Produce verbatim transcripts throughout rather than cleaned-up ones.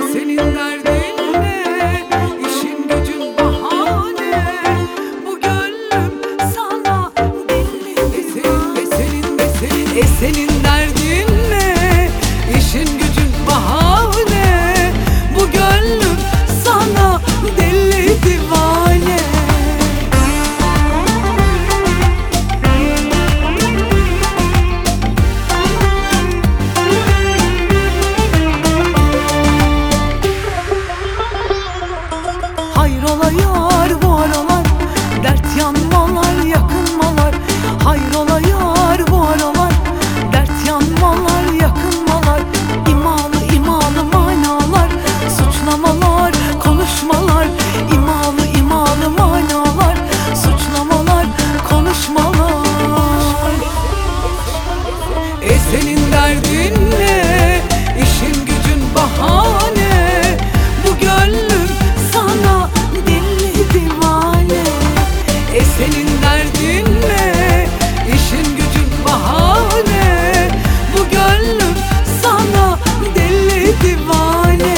senin derdin ne? İşin gücün bahane. Bu gönlüm sana deli divane. E senin de senin de senin, e senin derdin ne? İşin gücün bahane. Bu gönlüm sana deli divane. Hayrola yar bu aralar, dert yanmalar yakınmalar. Hayrola yar bu aralar, dert yanmalar yakınmalar. İmalı imalı manalar, suçlamalar konuşmalar. İmalı imalı manalar, suçlamalar konuşmalar. E senin derdin ne? İşin gücün bahane. Bu gönlüm sana deli divane. E senin derdin ne? İşin gücün bahane. Bu gönlüm sana deli divane.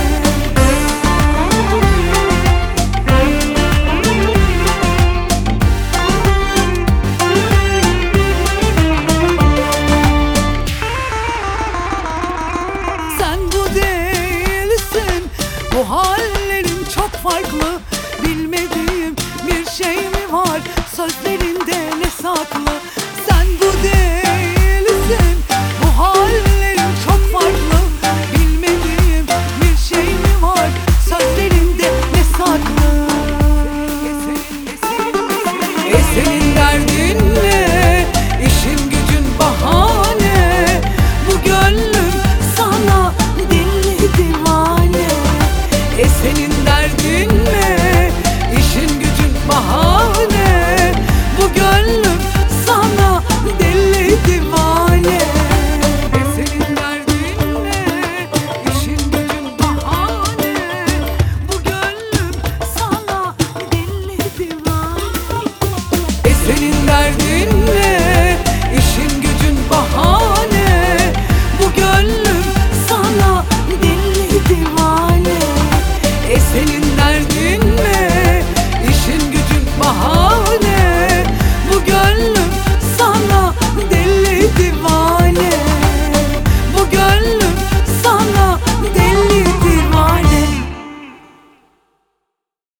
Sen bu değilsin, bu hallerin çok farklı. Bilmediğim bir şey mi var sözlerinde, ne saklı?